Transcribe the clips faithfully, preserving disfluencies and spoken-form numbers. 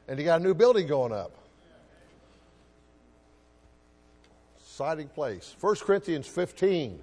And you got a new building going up. Exciting place. First Corinthians fifteen.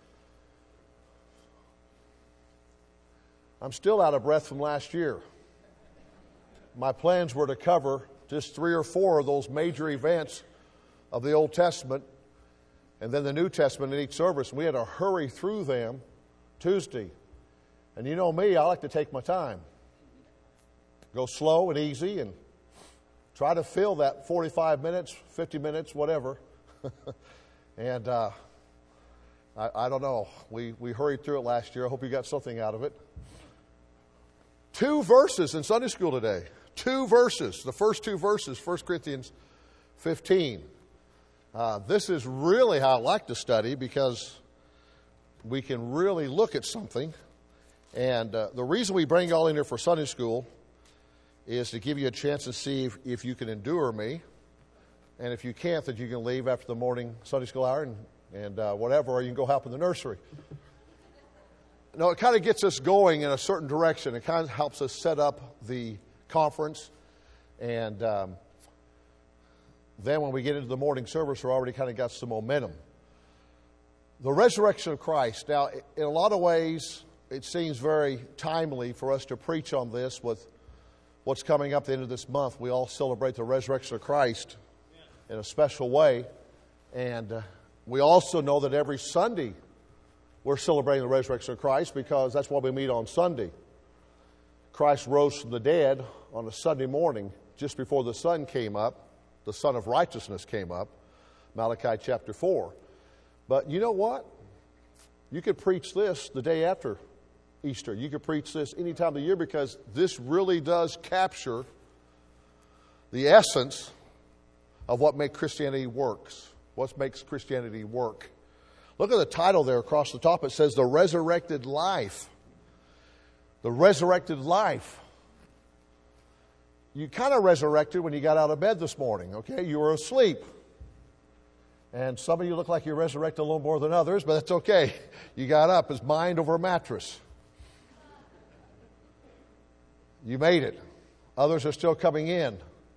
I'm still out of breath from last year. My plans were to cover just three or four of those major events of the Old Testament and then the New Testament in each service. We had to hurry through them Tuesday. And you know me, I like to take my time. Go slow and easy and try to fill that forty-five minutes, fifty minutes, whatever. and uh, I, I don't know. We, we hurried through it last year. I hope you got something out of it. Two verses in Sunday school today. Two verses. The first two verses, First Corinthians fifteen. Uh, this is really how I like to study because we can really look at something. And uh, the reason we bring y'all in here for Sunday school is to give you a chance to see if, if you can endure me. And if you can't, that you can leave after the morning Sunday school hour and, and uh, whatever, or you can go help in the nursery. No, it kind of gets us going in a certain direction. It kind of helps us set up the conference. And um, then when we get into the morning service, we're already kind of got some momentum. The resurrection of Christ. Now, in a lot of ways, it seems very timely for us to preach on this with what's coming up at the end of this month. We all celebrate the resurrection of Christ in a special way. And uh, we also know that every Sunday we're celebrating the resurrection of Christ because that's why we meet on Sunday. Christ rose from the dead on a Sunday morning just before the sun came up. The Son of Righteousness came up, Malachi chapter four. But you know what? You could preach this the day after Easter. You could preach this any time of the year because this really does capture the essence of what makes Christianity works. What makes Christianity work. Look at the title there across the top. It says the resurrected life. The resurrected life. You kind of resurrected when you got out of bed this morning, okay? You were asleep. And some of you look like you resurrected a little more than others, but that's okay. You got up as mind over a mattress. You made it. Others are still coming in.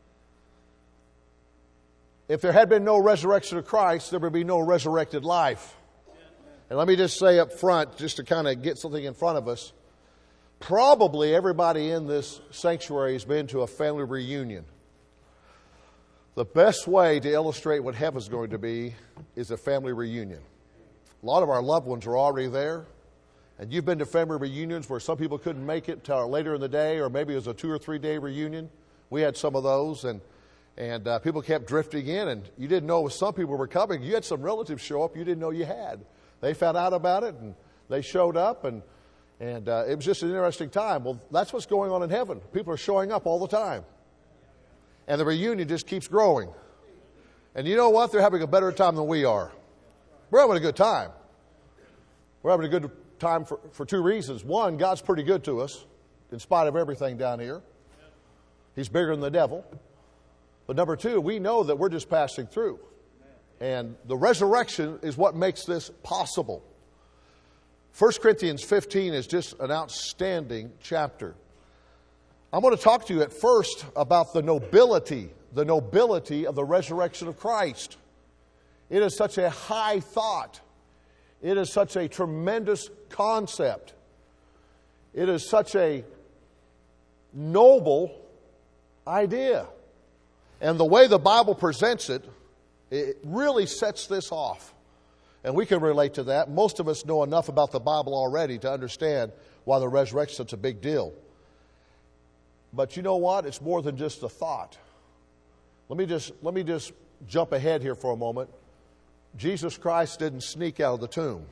If there had been no resurrection of Christ, there would be no resurrected life. And let me just say up front, just to kind of get something in front of us, probably everybody in this sanctuary has been to a family reunion. The best way to illustrate what heaven's going to be is a family reunion. A lot of our loved ones are already there. And you've been to family reunions where some people couldn't make it till later in the day, or maybe it was a two or three day reunion. We had some of those, and and uh, people kept drifting in, and you didn't know some people were coming. You had some relatives show up you didn't know you had. They found out about it, and they showed up, and and uh, it was just an interesting time. Well, that's what's going on in heaven. People are showing up all the time. And the reunion just keeps growing. And you know what? They're having a better time than we are. We're having a good time. We're having a good time for, for two reasons. One, God's pretty good to us, in spite of everything down here. He's bigger than the devil. But number two, we know that we're just passing through. And the resurrection is what makes this possible. First Corinthians fifteen is just an outstanding chapter. I'm going to talk to you at first about the nobility, the nobility of the resurrection of Christ. It is such a high thought. It is such a tremendous concept. It is such a noble idea. And the way the Bible presents it, it really sets this off. And we can relate to that. Most of us know enough about the Bible already to understand why the resurrection is such a big deal. But you know what? It's more than just a thought. Let me just let me just jump ahead here for a moment. Jesus Christ didn't sneak out of the tomb.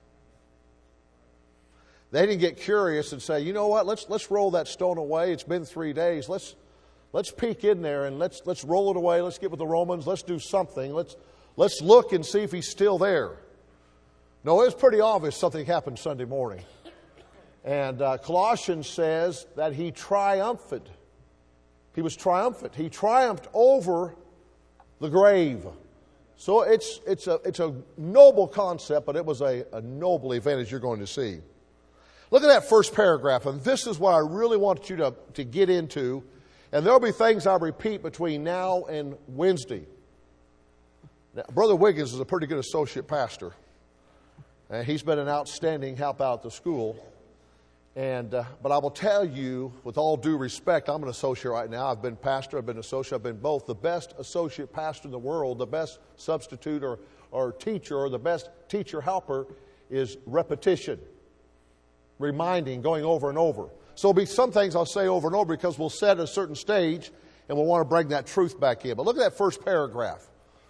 They didn't get curious and say, you know what, let's let's roll that stone away. It's been three days. Let's let's peek in there and let's let's roll it away. Let's get with the Romans. Let's do something. Let's let's look and see if he's still there. No, it was pretty obvious something happened Sunday morning. And uh, Colossians says that he triumphed. He was triumphant. He triumphed over the grave. So it's it's a it's a noble concept, but it was a, a noble event, as you're going to see. Look at that first paragraph, and this is what I really want you to, to get into And there'll be things I repeat between now and Wednesday. Now, Brother Wiggins is a pretty good associate pastor. And he's been an outstanding help out at the school. And uh, but I will tell you, with all due respect, I'm an associate right now. I've been pastor, I've been associate, I've been both. The best associate pastor in the world, the best substitute or, or teacher, or the best teacher helper is repetition. Reminding, going over and over. So there'll be some things I'll say over and over because we'll set at a certain stage and we'll want to bring that truth back in. But look at that first paragraph.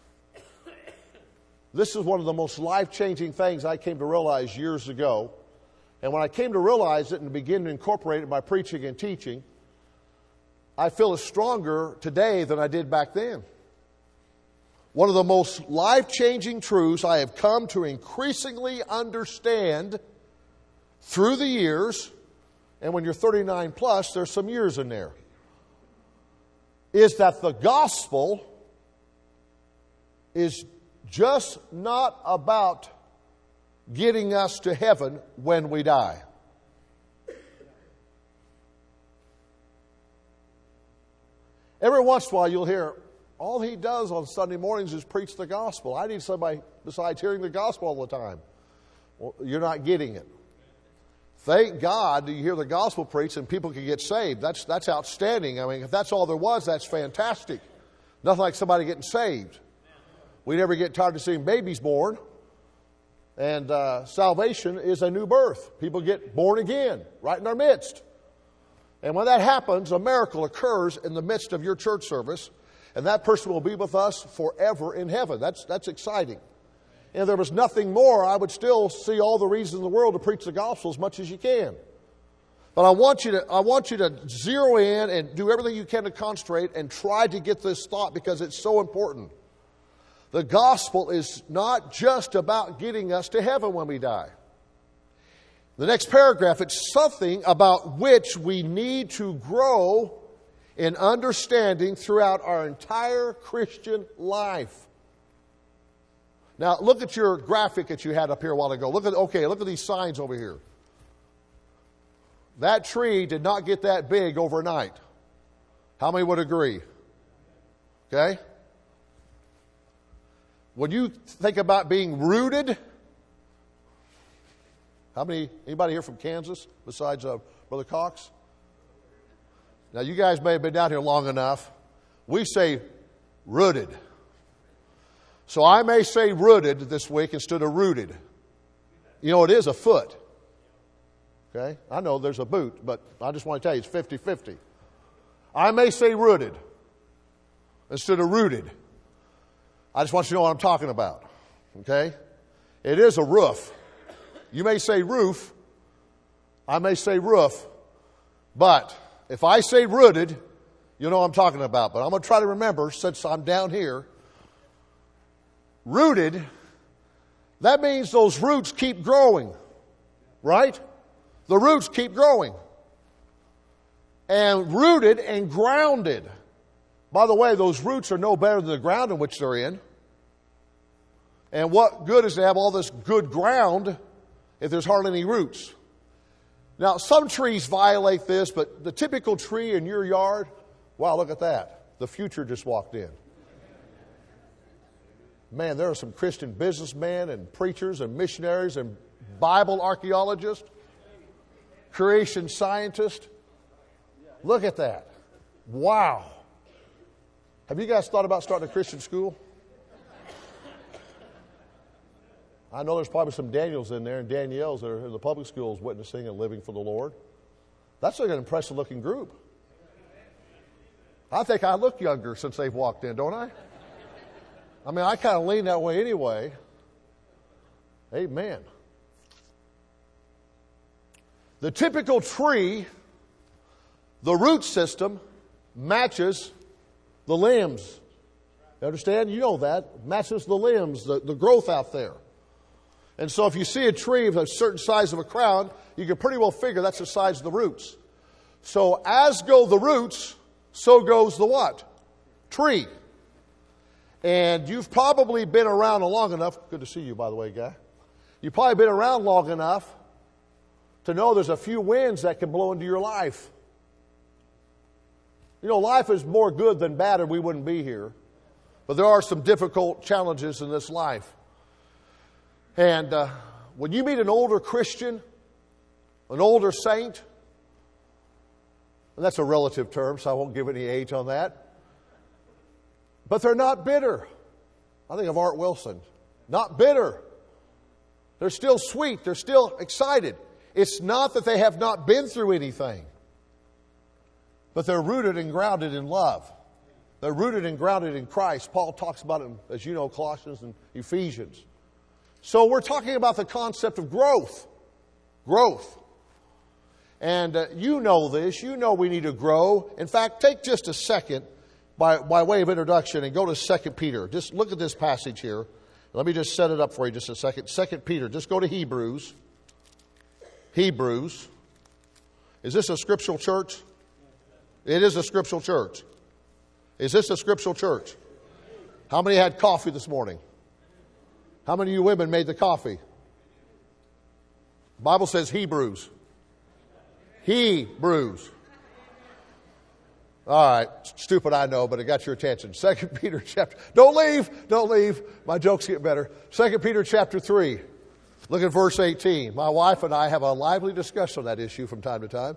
This is one of the most life-changing things I came to realize years ago. And when I came to realize it and begin to incorporate it in my preaching and teaching, I feel it's stronger today than I did back then. One of the most life-changing truths I have come to increasingly understand through the years, and when you're thirty-nine plus, there's some years in there, is that the gospel is just not about getting us to heaven when we die. Every once in a while you'll hear, all he does on Sunday mornings is preach the gospel. I need somebody besides hearing the gospel all the time. Well, you're not getting it. Thank God you hear the gospel preached and people can get saved. That's, that's outstanding. I mean, if that's all there was, that's fantastic. Nothing like somebody getting saved. We never get tired of seeing babies born. And uh, salvation is a new birth. People get born again right in our midst. And when that happens, a miracle occurs in the midst of your church service. And that person will be with us forever in heaven. That's, that's exciting. And if there was nothing more, I would still see all the reasons in the world to preach the gospel as much as you can. But I want you to, I want you to zero in and do everything you can to concentrate and try to get this thought because it's so important. The gospel is not just about getting us to heaven when we die. The next paragraph, it's something about which we need to grow in understanding throughout our entire Christian life. Now, look at your graphic that you had up here a while ago. Look at, okay, look at these signs over here. That tree did not get that big overnight. How many would agree? Okay? When you think about being rooted, how many, anybody here from Kansas besides uh, Brother Cox? Now, you guys may have been down here long enough. We say rooted. So I may say rooted this week instead of rooted. You know, it is a foot. Okay? I know there's a boot, but I just want to tell you it's fifty-fifty. I may say rooted instead of rooted. I just want you to know what I'm talking about. Okay? It is a roof. You may say roof. I may say roof. But if I say rooted, you'll know what I'm talking about. But I'm going to try to remember, since I'm down here, rooted, that means those roots keep growing. Right? The roots keep growing. And rooted and grounded. By the way, those roots are no better than the ground in which they're in. And what good is to have all this good ground if there's hardly any roots? Now, some trees violate this, but the typical tree in your yard, wow, look at that. The future just walked in. Man, there are some Christian businessmen and preachers and missionaries and Bible archaeologists, creation scientists. Look at that. Wow. Have you guys thought about starting a Christian school? I know there's probably some Daniels in there and Danielles that are in the public schools witnessing and living for the Lord. That's like an impressive looking group. I think I look younger since they've walked in, don't I? I mean, I kind of lean that way anyway. Amen. The typical tree, the root system matches the limbs. You understand? You know that. Matches the limbs, the, the growth out there. And so if you see a tree of a certain size of a crown, you can pretty well figure that's the size of the roots. So as go the roots, so goes the what? Tree. And you've probably been around long enough. Good to see you, by the way, guy. You've probably been around long enough to know there's a few winds that can blow into your life. You know, life is more good than bad or we wouldn't be here. But there are some difficult challenges in this life. And uh, when you meet an older Christian, an older saint, and that's a relative term, so I won't give any age on that. But they're not bitter. I think of Art Wilson. Not bitter. They're still sweet. They're still excited. It's not that they have not been through anything. But they're rooted and grounded in love. They're rooted and grounded in Christ. Paul talks about it, as you know, Colossians and Ephesians. So we're talking about the concept of growth. Growth. And uh, you know this. You know we need to grow. In fact, take just a second by, by way of introduction and go to Second Peter. Just look at this passage here. Let me just set it up for you just a second. Second Peter. Just go to Hebrews. Hebrews. Is this a scriptural church? It is a scriptural church. Is this a scriptural church? How many had coffee this morning? How many of you women made the coffee? The Bible says Hebrews. Hebrews. All right, stupid I know, but it got your attention. Second Peter chapter. Don't leave, don't leave. My jokes get better. Second Peter chapter three. Look at verse eighteen. My wife and I have a lively discussion on that issue from time to time.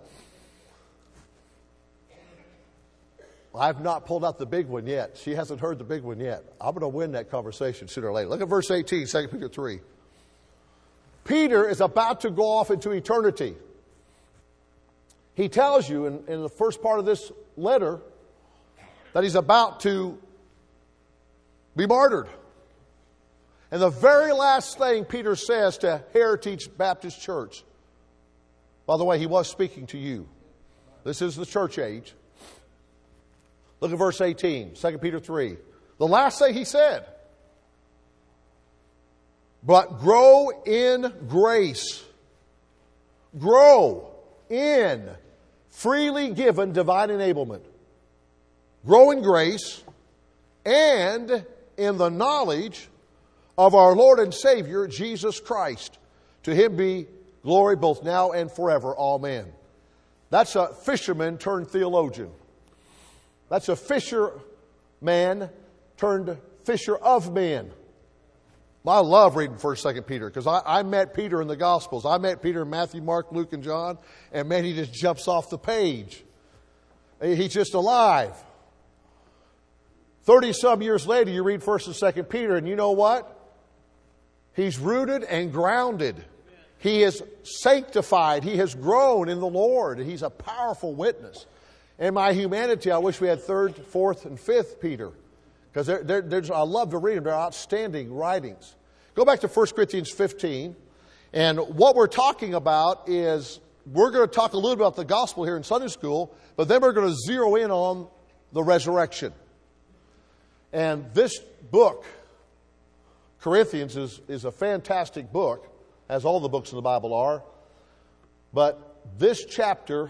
I've not pulled out the big one yet. She hasn't heard the big one yet. I'm going to win that conversation sooner or later. Look at verse eighteen, Second Peter three. Peter is about to go off into eternity. He tells you in, in the first part of this letter that he's about to be martyred. And the very last thing Peter says to Heritage Baptist Church, by the way, he was speaking to you. This is the church age. Look at verse eighteen, Second Peter three. The last thing he said, but grow in grace. Grow in freely given divine enablement. Grow in grace and in the knowledge of our Lord and Savior, Jesus Christ. To Him be glory both now and forever. Amen. That's a fisherman turned theologian. That's a fisherman turned fisher of men. I love reading First, Second Peter because I, I met Peter in the Gospels. I met Peter in Matthew, Mark, Luke, and John, and man, he just jumps off the page. He's just alive. Thirty-some years later, you read First and Second Peter, and you know what? He's rooted and grounded. He is sanctified. He has grown in the Lord. He's a powerful witness. In my humanity, I wish we had third, fourth, and fifth Peter. Because they're, they're, they're, I love to read them. They're outstanding writings. Go back to First Corinthians fifteen. And what we're talking about is, we're going to talk a little bit about the gospel here in Sunday school, but then we're going to zero in on the resurrection. And this book, Corinthians, is, is a fantastic book, as all the books in the Bible are. But this chapter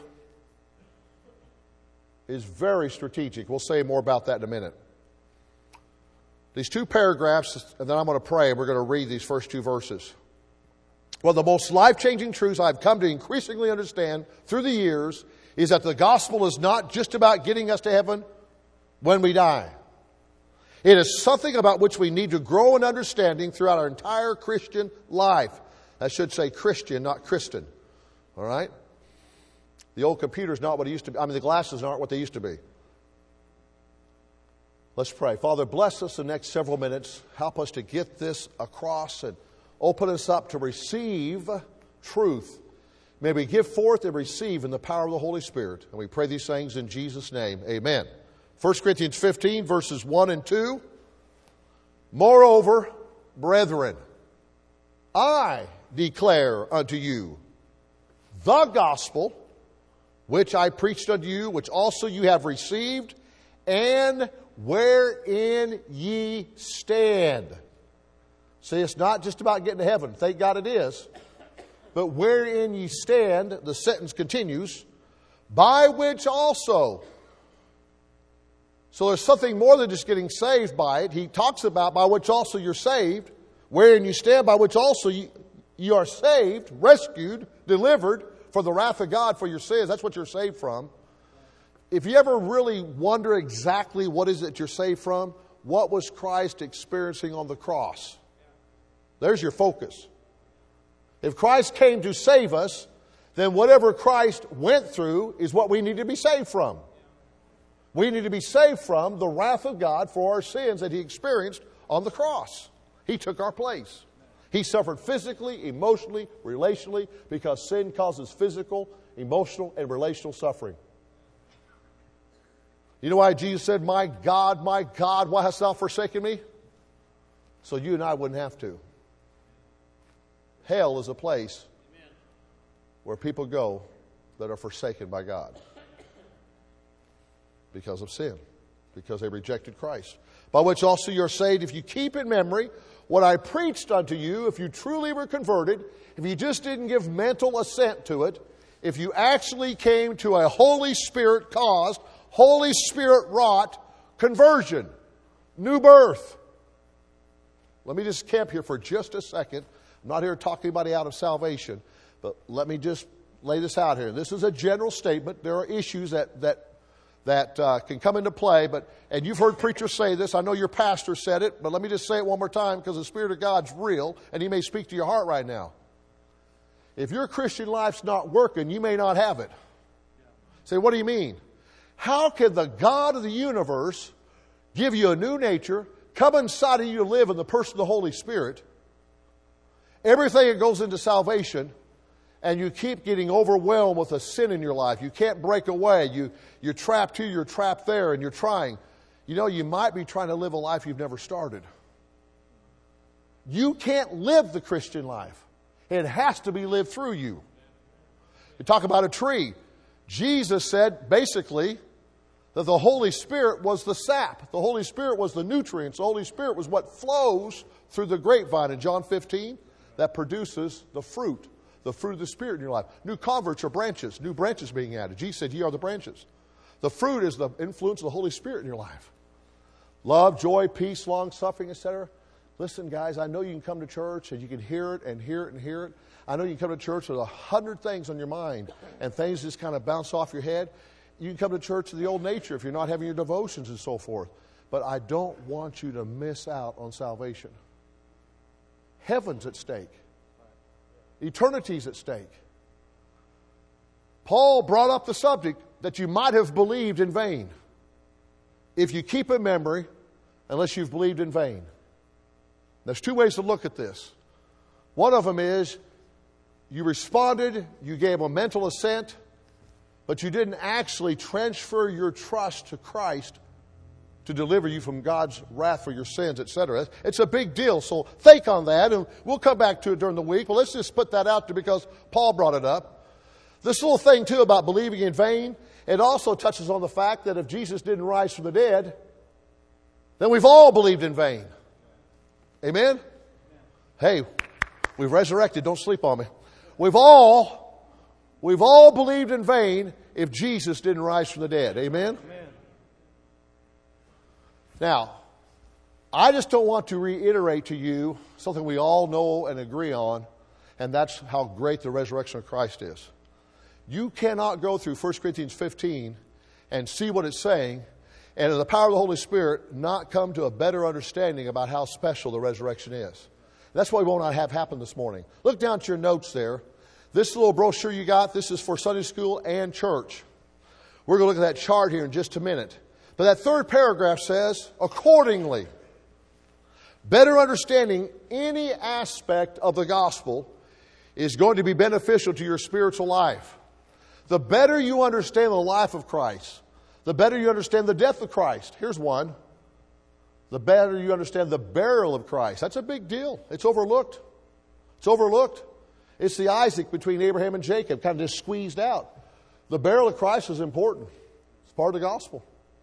is very strategic. We'll say more about that in a minute. These two paragraphs, and then I'm going to pray, and we're going to read these first two verses. One of the most life-changing truths I've come to increasingly understand through the years is that the gospel is not just about getting us to heaven when we die. It is something about which we need to grow in understanding throughout our entire Christian life. I should say Christian, not Kristen. All right? The old computer's not what it used to be. I mean, the glasses aren't what they used to be. Let's pray. Father, bless us the next several minutes. Help us to get this across and open us up to receive truth. May we give forth and receive in the power of the Holy Spirit. And we pray these things in Jesus' name. Amen. First Corinthians fifteen, verses one and two. Moreover, brethren, I declare unto you the gospel which I preached unto you, which also you have received, and wherein ye stand. See, it's not just about getting to heaven. Thank God it is. But wherein ye stand, the sentence continues, by which also. So there's something more than just getting saved by it. He talks about by which also you're saved, wherein you stand, by which also you, you are saved, rescued, delivered from the wrath of God for your sins. That's what you're saved from. if you ever really wonder exactly what is it you're saved from, what was Christ experiencing on the cross? There's your focus. If Christ came to save us, then whatever Christ went through is what we need to be saved from. We need to be saved from the wrath of God for our sins that He experienced on the cross. He took our place. He suffered physically, emotionally, relationally, because sin causes physical, emotional, and relational suffering. You know why Jesus said, "My God, my God, why hast thou forsaken me?" So you and I wouldn't have to. Hell is a place where people go that are forsaken by God because of sin, because they rejected Christ. By which also you're saved, if you keep in memory what I preached unto you, if you truly were converted, if you just didn't give mental assent to it, if you actually came to a Holy Spirit caused, Holy Spirit wrought conversion, new birth. Let me just camp here for just a second. I'm not here to talk anybody out of salvation, but let me just lay this out here. This is a general statement. There are issues that that that uh, can come into play, but and you've heard preachers say this. I know your pastor said it, but let me just say it one more time because the Spirit of God's real, and He may speak to your heart right now. If your Christian life's not working, you may not have it. Say, what do you mean? How can the God of the universe give you a new nature, come inside of you to live in the person of the Holy Spirit, everything that goes into salvation, and you keep getting overwhelmed with a sin in your life? You can't break away. You, you're trapped here, you're trapped there, and you're trying. You know, you might be trying to live a life you've never started. You can't live the Christian life. It has to be lived through you. You talk about a tree. Jesus said, basically, that the Holy Spirit was the sap. The Holy Spirit was the nutrients. The Holy Spirit was what flows through the grapevine in John fifteen that produces the fruit. The fruit of the Spirit in your life. New converts are branches. New branches being added. Jesus said, "Ye are the branches." The fruit is the influence of the Holy Spirit in your life. Love, joy, peace, long-suffering, et cetera. Listen, guys, I know you can come to church and you can hear it and hear it and hear it. I know you can come to church with a hundred things on your mind and things just kind of bounce off your head. You can come to church with the old nature if you're not having your devotions and so forth. But I don't want you to miss out on salvation. Heaven's at stake. Eternity's at stake. Paul brought up the subject that you might have believed in vain. If you keep in memory, unless you've believed in vain. There's two ways to look at this. One of them is you responded, you gave a mental assent, but you didn't actually transfer your trust to Christ to deliver you from God's wrath for your sins, et cetera. It's a big deal, so think on that, and we'll come back to it during the week. But let's just put that out there because Paul brought it up. This little thing, too, about believing in vain, it also touches on the fact that if Jesus didn't rise from the dead, then we've all believed in vain. Amen? Hey, we've resurrected. Don't sleep on me. We've all, we've all believed in vain if Jesus didn't rise from the dead. Amen? Amen. Now, I just don't want to reiterate to you something we all know and agree on, and that's how great the resurrection of Christ is. You cannot go through First Corinthians fifteen and see what it's saying, and in the power of the Holy Spirit, not come to a better understanding about how special the resurrection is. That's what we want to have happen this morning. Look down at your notes there. This little brochure you got, this is for Sunday school and church. We're going to look at that chart here in just a minute. But that third paragraph says, accordingly, better understanding any aspect of the gospel is going to be beneficial to your spiritual life. The better you understand the life of Christ, the better you understand the death of Christ. Here's one. The better you understand the burial of Christ. That's a big deal. It's overlooked. It's overlooked. It's the Isaac between Abraham and Jacob, kind of just squeezed out. The burial of Christ is important. It's part of the gospel.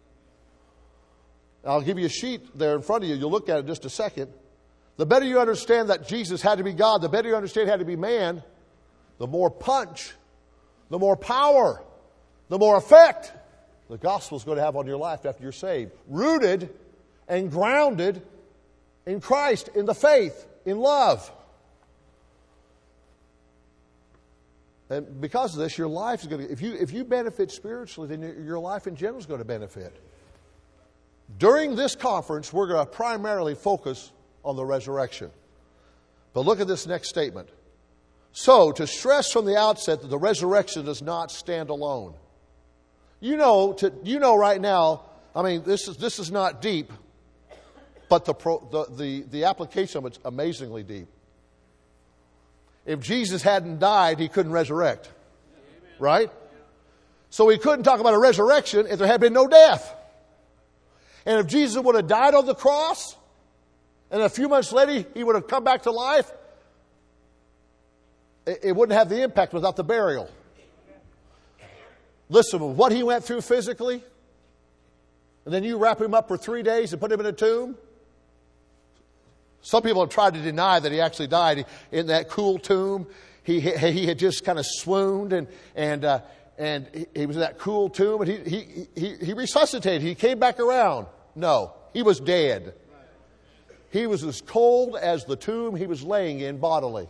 I'll give you a sheet there in front of you. You'll look at it in just a second. The better you understand that Jesus had to be God, the better you understand he had to be man, the more punch, the more power, the more effect the gospel is going to have on your life after you're saved. Rooted and grounded in Christ, in the faith, in love. And because of this, your life is going to, if you, if you benefit spiritually, then your, your life in general is going to benefit. During this conference, we're going to primarily focus on the resurrection. But look at this next statement. So, to stress from the outset that the resurrection does not stand alone. You know, to, you know right now, I mean, this is, this is not deep, but the, pro, the, the, the application of it's amazingly deep. If Jesus hadn't died, he couldn't resurrect. Right? So he couldn't talk about a resurrection if there had been no death. And if Jesus would have died on the cross, and a few months later he would have come back to life, it, it wouldn't have the impact without the burial. Listen, what he went through physically, and then you wrap him up for three days and put him in a tomb. Some people have tried to deny that he actually died in that cool tomb. He he had just kind of swooned, and and uh, and he was in that cool tomb, and he he he he resuscitated. He came back around. No, he was dead. He was as cold as the tomb he was laying in bodily.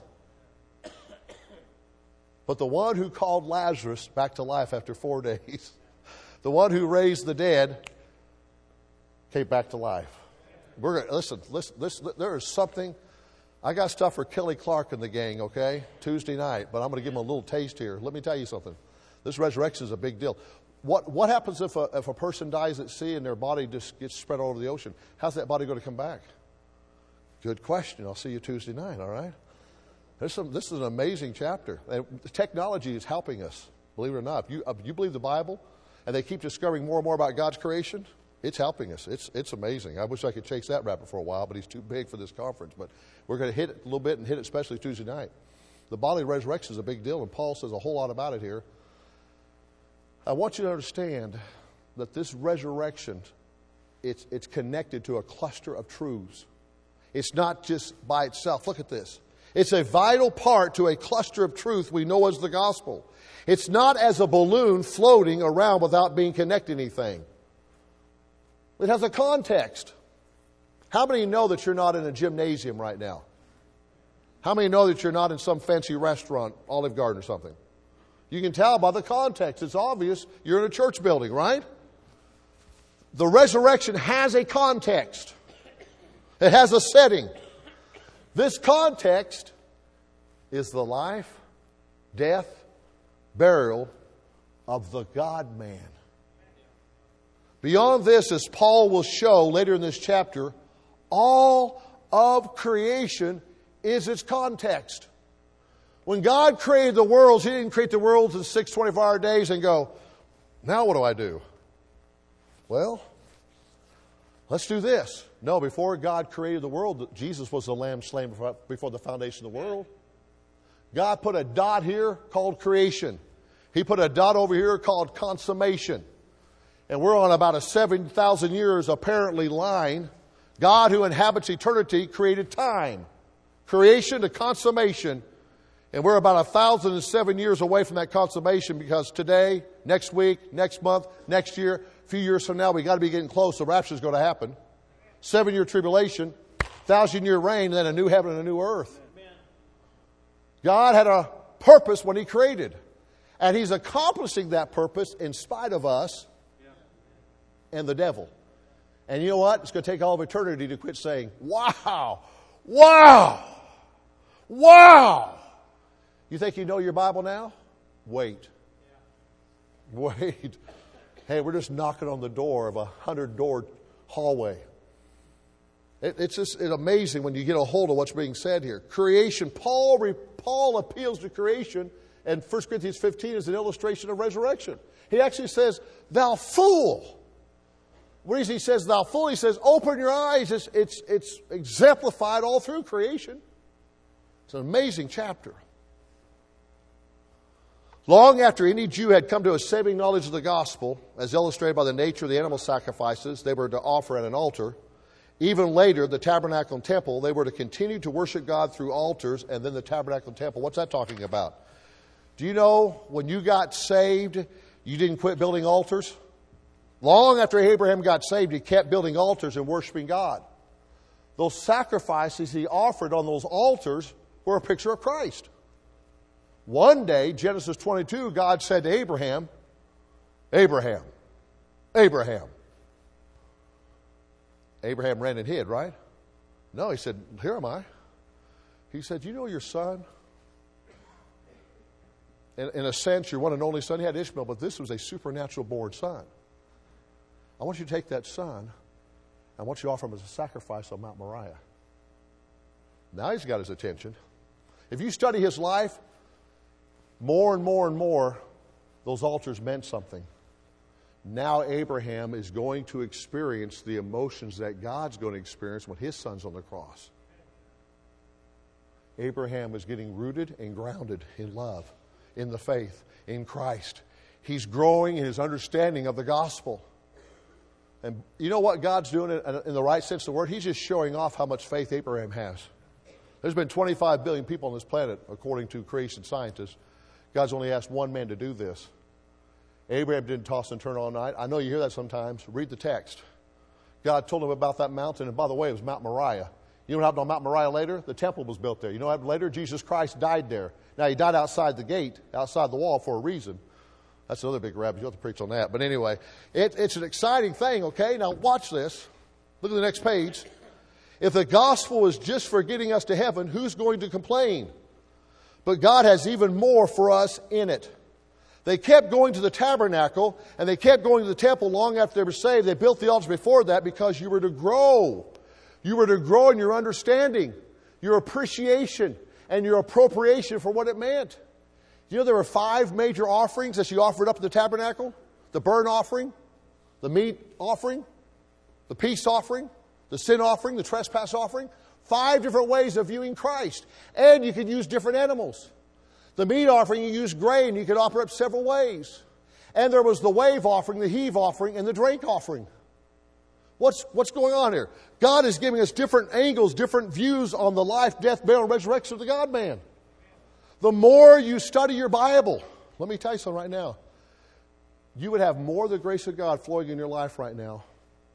But the one who called Lazarus back to life after four days, the one who raised the dead, came back to life. We're gonna, listen, listen, listen, there is something. I got stuff for Kelly Clark and the gang, okay, Tuesday night, but I'm going to give them a little taste here. Let me tell you something. This resurrection is a big deal. What what happens if a, if a person dies at sea and their body just gets spread all over the ocean? How's that body going to come back? Good question. I'll see you Tuesday night, all right? There's some, this is an amazing chapter. And technology is helping us, believe it or not. If you, if you believe the Bible and they keep discovering more and more about God's creation, it's helping us. It's it's amazing. I wish I could chase that rabbit for a while, but he's too big for this conference. But we're going to hit it a little bit and hit it especially Tuesday night. The bodily resurrection is a big deal, and Paul says a whole lot about it here. I want you to understand that this resurrection, it's it's connected to a cluster of truths. It's not just by itself. Look at this. It's a vital part to a cluster of truth we know as the gospel. It's not as a balloon floating around without being connected to anything. It has a context. How many know that you're not in a gymnasium right now? How many know that you're not in some fancy restaurant, Olive Garden or something? You can tell by the context. It's obvious you're in a church building, right? The resurrection has a context. It has a setting. This context is the life, death, burial of the God-man. Beyond this, as Paul will show later in this chapter, all of creation is its context. When God created the worlds, He didn't create the worlds in six twenty-four hour days and go, now what do I do? Well, let's do this. No, before God created the world, Jesus was the lamb slain before the foundation of the world. God put a dot here called creation. He put a dot over here called consummation. And we're on about a seven thousand years apparently line. God, who inhabits eternity, created time. Creation to consummation. And we're about a thousand and seven years away from that consummation, because today, next week, next month, next year, a few years from now, we got to be getting close. The rapture is going to happen. Seven-year tribulation, thousand-year reign, and then a new heaven and a new earth. God had a purpose when He created. And He's accomplishing that purpose in spite of us and the devil. And you know what? It's going to take all of eternity to quit saying, wow, wow, wow. You think you know your Bible now? Wait. Wait. Hey, we're just knocking on the door of a hundred-door hallway. It, it's just it's amazing when you get a hold of what's being said here. Creation, Paul, Paul appeals to creation, and First Corinthians fifteen is an illustration of resurrection. He actually says, thou fool. The reason he says thou fool, he says, open your eyes. It's, it's, it's exemplified all through creation. It's an amazing chapter. Long after any Jew had come to a saving knowledge of the gospel, as illustrated by the nature of the animal sacrifices they were to offer at an altar, even later, the tabernacle and temple, they were to continue to worship God through altars, and then the tabernacle and temple. What's that talking about? Do you know when you got saved, you didn't quit building altars? Long after Abraham got saved, he kept building altars and worshiping God. Those sacrifices he offered on those altars were a picture of Christ. One day, Genesis twenty-two, God said to Abraham, Abraham, Abraham. Abraham ran and hid, right? No, he said, here am I. He said, you know your son? In, in a sense, your one and only son. He had Ishmael, but this was a supernatural born son. I want you to take that son. I want you to offer him as a sacrifice on Mount Moriah. Now he's got his attention. If you study his life, more and more and more, those altars meant something. Now Abraham is going to experience the emotions that God's going to experience when his son's on the cross. Abraham is getting rooted and grounded in love, in the faith, in Christ. He's growing in his understanding of the gospel. And you know what God's doing in the right sense of the word? He's just showing off how much faith Abraham has. There's been twenty-five billion people on this planet, according to creation scientists. God's only asked one man to do this. Abraham didn't toss and turn all night. I know you hear that sometimes. Read the text. God told him about that mountain, and by the way, it was Mount Moriah. You know what happened on Mount Moriah later? The temple was built there. You know what happened later? Jesus Christ died there. Now, he died outside the gate, outside the wall for a reason. That's another big rabbit. You'll have to preach on that. But anyway, it, it's an exciting thing, okay? Now, watch this. Look at the next page. If the gospel is just for getting us to heaven, who's going to complain? But God has even more for us in it. They kept going to the tabernacle, and they kept going to the temple long after they were saved. They built the altars before that because you were to grow. You were to grow in your understanding, your appreciation, and your appropriation for what it meant. You know there were five major offerings that you offered up at the tabernacle? The burnt offering, the meat offering, the peace offering, the sin offering, the trespass offering. Five different ways of viewing Christ. And you could use different animals. The meat offering, you used grain. You could offer up several ways. And there was the wave offering, the heave offering, and the drink offering. What's, what's going on here? God is giving us different angles, different views on the life, death, burial, and resurrection of the God-man. The more you study your Bible, let me tell you something right now. You would have more of the grace of God flowing in your life right now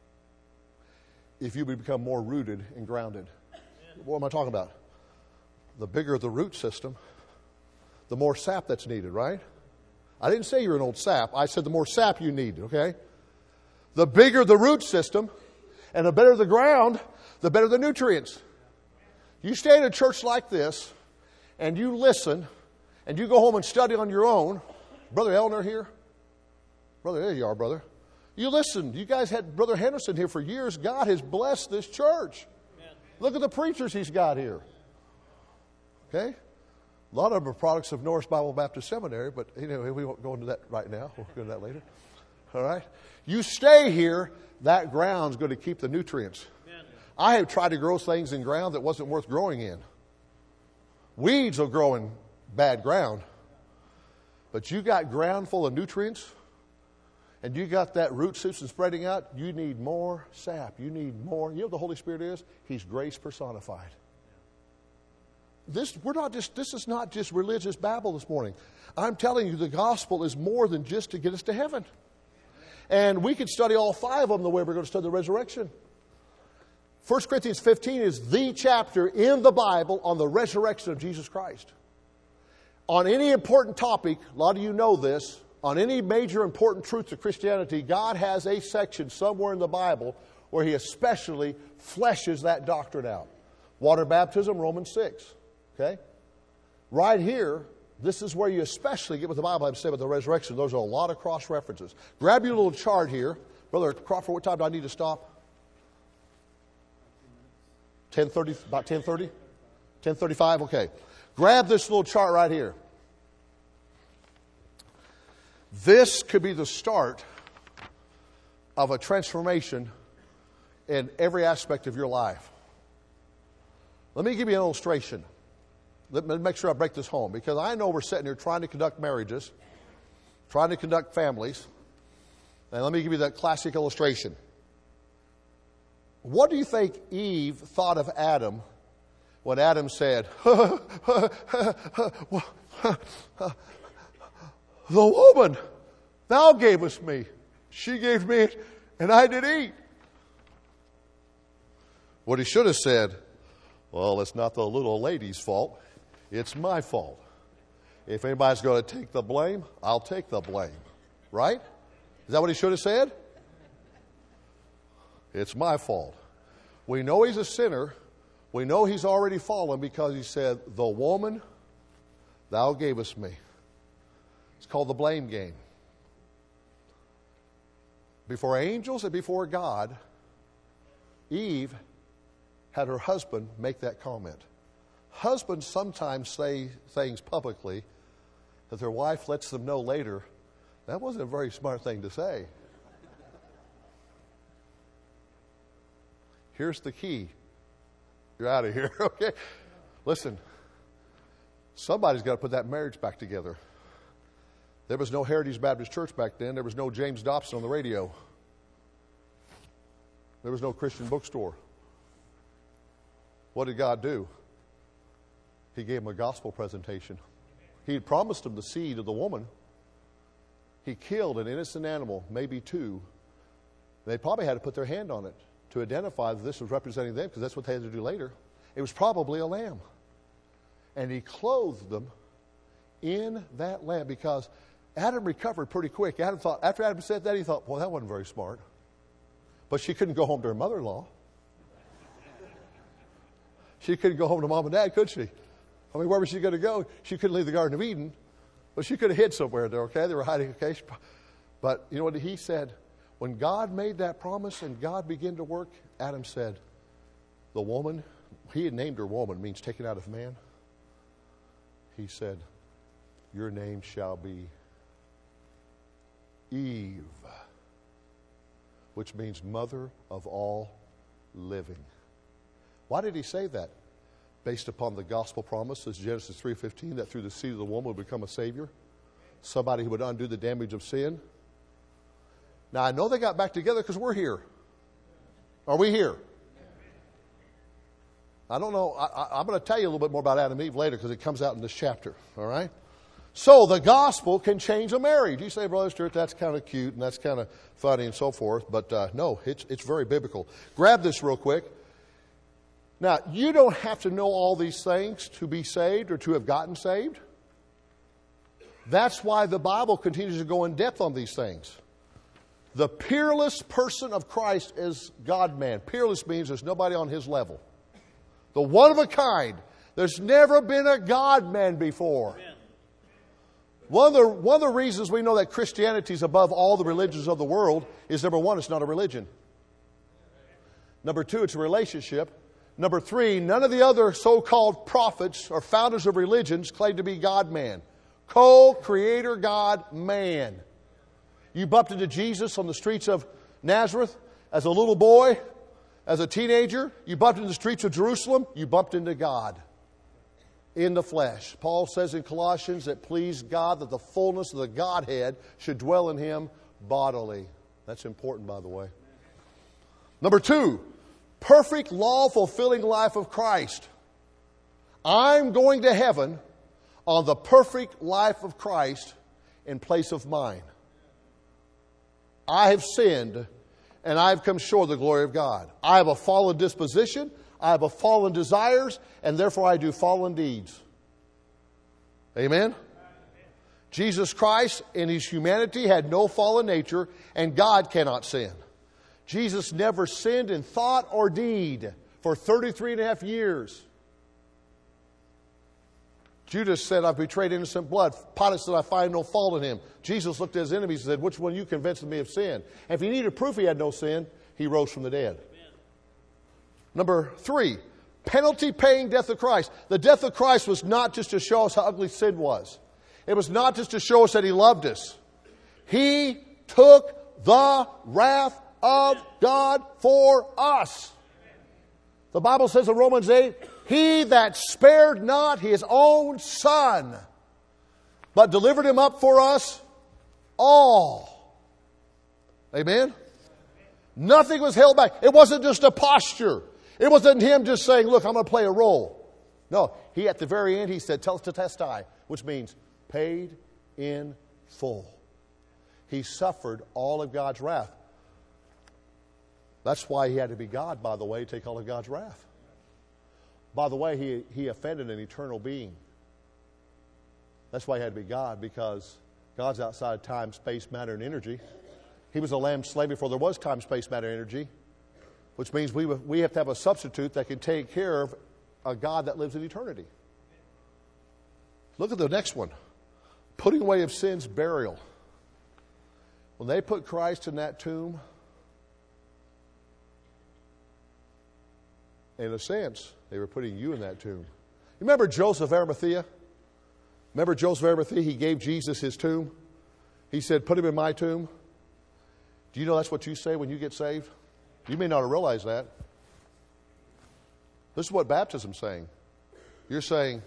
if you would become more rooted and grounded. What am I talking about? The bigger the root system, the more sap that's needed, right? I didn't say you're an old sap. I said the more sap you need, okay? The bigger the root system and the better the ground, the better the nutrients. You stay in a church like this and you listen and you go home and study on your own. Brother Elner here? Brother, there you are, brother. You listen. You guys had Brother Henderson here for years. God has blessed this church. Amen. Look at the preachers he's got here. Okay? A lot of them are products of Norris Bible Baptist Seminary, but anyway, we won't go into that right now. We'll go into that later. All right? You stay here, that ground's going to keep the nutrients. Amen. I have tried to grow things in ground that wasn't worth growing in. Weeds will grow in bad ground. But you got ground full of nutrients, and you got that root system spreading out, you need more sap. You need more. You know what the Holy Spirit is? He's grace personified. This, we're not just, this is not just religious babble this morning. I'm telling you, the gospel is more than just to get us to heaven. And we could study all five of them the way we're going to study the resurrection. First Corinthians fifteen is the chapter in the Bible on the resurrection of Jesus Christ. On any important topic, a lot of you know this, on any major important truth of Christianity, God has a section somewhere in the Bible where He especially fleshes that doctrine out. Water baptism, Romans six. Okay? Right here, this is where you especially get what the Bible has to say about the resurrection. Those are a lot of cross-references. Grab your little chart here. Brother Crawford, what time do I need to stop? ten thirty, about ten thirty? ten thirty-five, okay. Grab this little chart right here. This could be the start of a transformation in every aspect of your life. Let me give you an illustration. Let me make sure I break this home, because I know we're sitting here trying to conduct marriages, trying to conduct families. And let me give you that classic illustration. What do you think Eve thought of Adam when Adam said, the woman thou gavest me, she gave me it, and I did eat? What he should have said, well, it's not the little lady's fault. It's my fault. If anybody's going to take the blame, I'll take the blame. Right? Is that what he should have said? It's my fault. We know he's a sinner. We know he's already fallen because he said, the woman thou gavest me. It's called the blame game. Before angels and before God, Eve had her husband make that comment. Husbands sometimes say things publicly that their wife lets them know later. That wasn't a very smart thing to say. Here's the key. You're out of here, okay? Listen, somebody's got to put that marriage back together. There was no Heritage Baptist Church back then. There was no James Dobson on the radio. There was no Christian bookstore. What did God do? He gave him a gospel presentation. He had promised him the seed of the woman. He killed an innocent animal, maybe two. They probably had to put their hand on it to identify that this was representing them, because that's what they had to do later. It was probably a lamb. And he clothed them in that lamb, because Adam recovered pretty quick. Adam thought, after Adam said that, he thought, well, that wasn't very smart. But she couldn't go home to her mother-in-law. She couldn't go home to mom and dad, could she? I mean, where was she going to go? She couldn't leave the Garden of Eden. But she could have hid somewhere there, okay? They were hiding, okay? But you know what he said? When God made that promise and God began to work, Adam said, the woman, he had named her woman, means taken out of man. He said, your name shall be Eve, which means mother of all living. Why did he say that? Based upon the gospel promises, Genesis three fifteen, that through the seed of the woman would become a Savior, somebody who would undo the damage of sin. Now, I know they got back together because we're here. Are we here? I don't know. I, I, I'm going to tell you a little bit more about Adam and Eve later because it comes out in this chapter. All right? So the gospel can change a marriage. You say, Brother Stewart, that's kind of cute and that's kind of funny and so forth. But uh, no, it's, it's very biblical. Grab this real quick. Now, you don't have to know all these things to be saved or to have gotten saved. That's why the Bible continues to go in depth on these things. The peerless person of Christ is God-man. Peerless means there's nobody on his level. The one of a kind. There's never been a God-man before. Amen. One of, the, one of the reasons we know that Christianity is above all the religions of the world is, number one, it's not a religion. Number two, it's a relationship. Number three, none of the other so-called prophets or founders of religions claim to be God-man. Co-creator God-man. You bumped into Jesus on the streets of Nazareth as a little boy, as a teenager. You bumped into the streets of Jerusalem. You bumped into God in the flesh. Paul says in Colossians that pleased God that the fullness of the Godhead should dwell in him bodily. That's important, by the way. Number two, perfect law-fulfilling life of Christ. I'm going to heaven on the perfect life of Christ in place of mine. I have sinned, and I have come short of the glory of God. I have a fallen disposition, I have a fallen desires, and therefore I do fallen deeds. Amen? Jesus Christ, in his humanity, had no fallen nature, and God cannot sin. Jesus never sinned in thought or deed for thirty-three and a half years. Judas said, I've betrayed innocent blood. Pilate said, I find no fault in him. Jesus looked at his enemies and said, which one of you convinced me of sin? And if he needed proof he had no sin, he rose from the dead. Amen. Number three, penalty-paying death of Christ. The death of Christ was not just to show us how ugly sin was. It was not just to show us that he loved us. He took the wrath of God for us. The Bible says in Romans eight, he that spared not his own son, but delivered him up for us all. Amen? Nothing was held back. It wasn't just a posture. It wasn't him just saying, look, I'm going to play a role. No, he at the very end, he said, tetelestai, which means paid in full. He suffered all of God's wrath. That's why he had to be God, by the way, to take all of God's wrath. By the way, he, he offended an eternal being. That's why he had to be God, because God's outside of time, space, matter, and energy. He was a lamb slain before there was time, space, matter, and energy, which means we, we have to have a substitute that can take care of a God that lives in eternity. Look at the next one. Putting away of sins, burial. When they put Christ in that tomb, in a sense, they were putting you in that tomb. You remember Joseph of Arimathea? Remember Joseph of Arimathea? He gave Jesus his tomb. He said, put him in my tomb. Do you know that's what you say when you get saved? You may not have realized that. This is what baptism's saying. You're saying,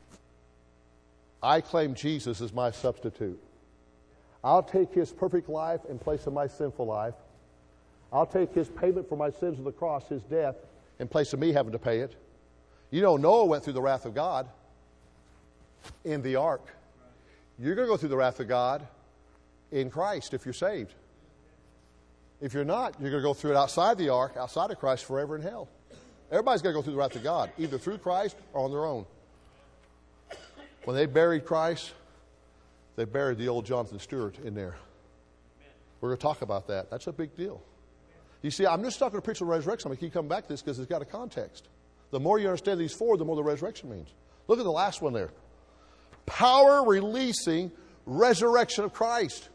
I claim Jesus as my substitute. I'll take his perfect life in place of my sinful life. I'll take his payment for my sins on the cross, his death, in place of me having to pay it. You know, Noah went through the wrath of God in the ark. You're going to go through the wrath of God in Christ if you're saved. If you're not, you're going to go through it outside the ark, outside of Christ, forever in hell. Everybody's got to go through the wrath of God, either through Christ or on their own. When they buried Christ, they buried the old Jonathan Stewart in there. We're going to talk about that. That's a big deal. You see, I'm just talking to preach the resurrection. I'm going to keep coming back to this because it's got a context. The more you understand these four, the more the resurrection means. Look at the last one there. Power releasing resurrection of Christ.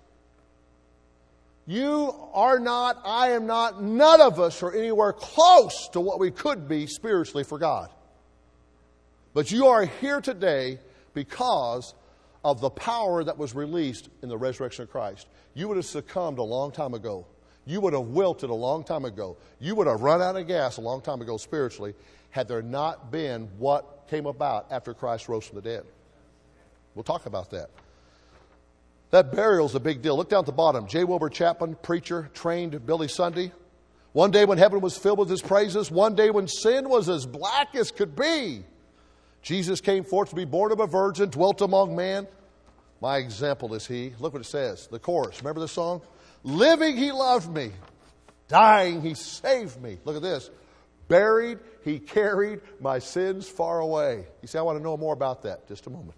You are not, I am not, none of us are anywhere close to what we could be spiritually for God. But you are here today because of the power that was released in the resurrection of Christ. You would have succumbed a long time ago. You would have wilted a long time ago. You would have run out of gas a long time ago spiritually had there not been what came about after Christ rose from the dead. We'll talk about that. That burial's a big deal. Look down at the bottom. J. Wilbur Chapman, preacher, trained Billy Sunday. One day when heaven was filled with his praises, one day when sin was as black as could be, Jesus came forth to be born of a virgin, dwelt among men. My example is he. Look what it says. The chorus. Remember this song? Living, he loved me. Dying, he saved me. Look at this. Buried, he carried my sins far away. You see, I want to know more about that. Just a moment.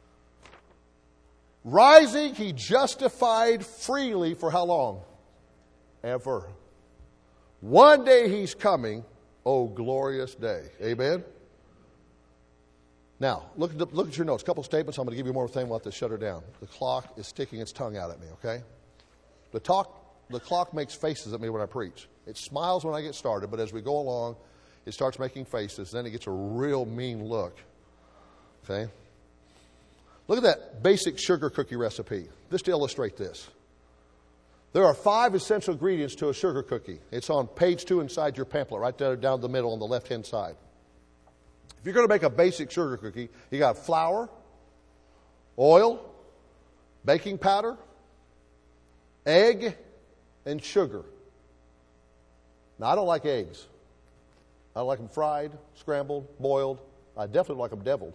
Rising, he justified freely for how long? Ever. One day he's coming. Oh, glorious day. Amen? Now, look at, the, look at your notes. A couple statements. I'm going to give you more thing. We'll have to shut her down. The clock is sticking its tongue out at me, okay? The, talk, the clock makes faces at me when I preach. It smiles when I get started, but as we go along, it starts making faces. Then it gets a real mean look. Okay? Look at that basic sugar cookie recipe. Just to illustrate this. There are five essential ingredients to a sugar cookie. It's on page two inside your pamphlet, right there down the middle on the left-hand side. If you're going to make a basic sugar cookie, you got flour, oil, baking powder, egg, and sugar. Now, I don't like eggs. I don't like them fried, scrambled, boiled. I definitely like them deviled.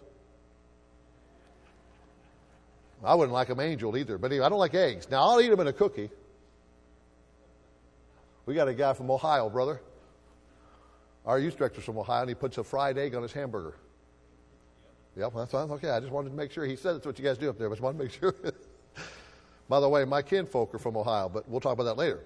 I wouldn't like them angeled either. But anyway, I don't like eggs. Now, I'll eat them in a cookie. We got a guy from Ohio, brother. Our youth director's from Ohio, and he puts a fried egg on his hamburger. Yep, that's fine. Okay, I just wanted to make sure. He said that's what you guys do up there, but I just wanted to make sure. By the way, my kinfolk are from Ohio, but we'll talk about that later.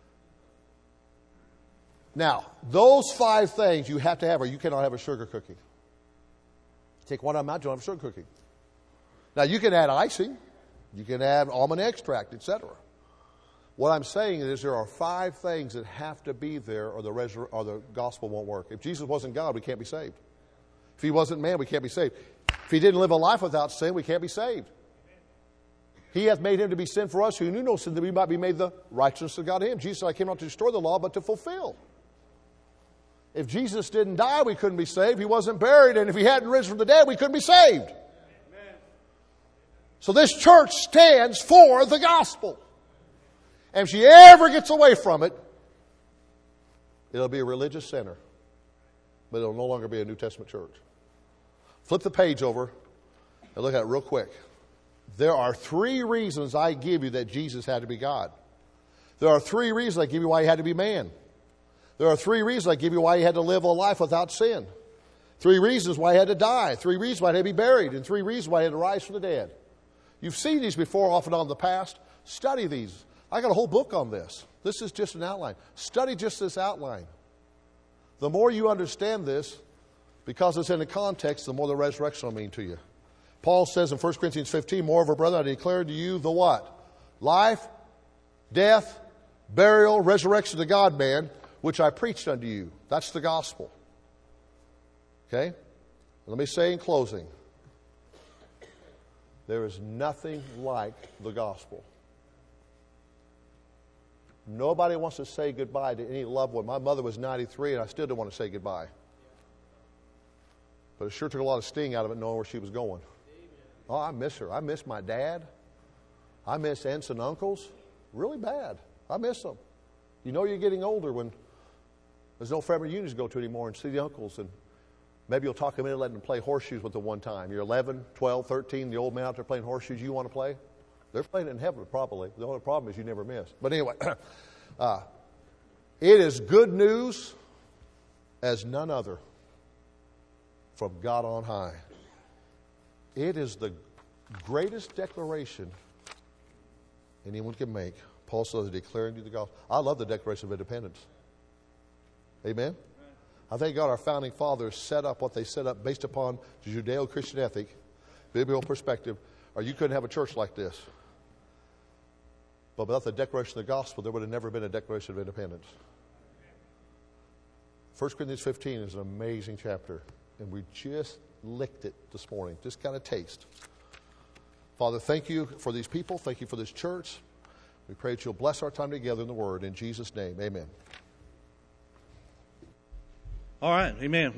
Now, those five things you have to have, or you cannot have a sugar cookie. Take one of them out, you don't have a sugar cookie. Now, you can add icing, you can add almond extract, et cetera. What I'm saying is there are five things that have to be there or the, resur- or the gospel won't work. If Jesus wasn't God, we can't be saved. If he wasn't man, we can't be saved. If he didn't live a life without sin, we can't be saved. He hath made him to be sin for us who knew no sin, that we might be made the righteousness of God in him. Jesus said, I came not to destroy the law, but to fulfill. If Jesus didn't die, we couldn't be saved. He wasn't buried, and if he hadn't risen from the dead, we couldn't be saved. Amen. So this church stands for the gospel. And if she ever gets away from it, it'll be a religious center. But it'll no longer be a New Testament church. Flip the page over and look at it real quick. There are three reasons I give you that Jesus had to be God. There are three reasons I give you why he had to be man. There are three reasons I give you why he had to live a life without sin. Three reasons why he had to die. Three reasons why he had to be buried. And three reasons why he had to rise from the dead. You've seen these before off and on in the past. Study these. I got a whole book on this. This is just an outline. Study just this outline. The more you understand this, because it's in the context, the more the resurrection will mean to you. Paul says in First Corinthians fifteen, moreover, brethren, I declare to you the what? Life, death, burial, resurrection of the God-man, which I preached unto you. That's the gospel. Okay? Let me say in closing, there is nothing like the gospel. Nobody wants to say goodbye to any loved one. My mother was ninety-three, and I still didn't want to say goodbye. But it sure took a lot of sting out of it knowing where she was going. Oh, I miss her. I miss my dad. I miss aunts and uncles. Really bad. I miss them. You know you're getting older when there's no family reunions to go to anymore and see the uncles. And maybe you'll talk them into letting them play horseshoes with them one time. You're eleven, twelve, thirteen, the old man out there playing horseshoes you want to play. They're playing it in heaven, probably. The only problem is you never miss. But anyway, uh, it is good news as none other from God on high. It is the greatest declaration anyone can make. Paul says, declaring you the gospel. I love the Declaration of Independence. Amen? I thank God our founding fathers set up what they set up based upon the Judeo-Christian ethic, biblical perspective, or you couldn't have a church like this. But without the Declaration of the Gospel, there would have never been a Declaration of Independence. First Corinthians fifteen is an amazing chapter, and we just licked it this morning, just got a taste. Father, thank you for these people. Thank you for this church. We pray that you'll bless our time together in the Word. In Jesus' name, amen. All right, amen.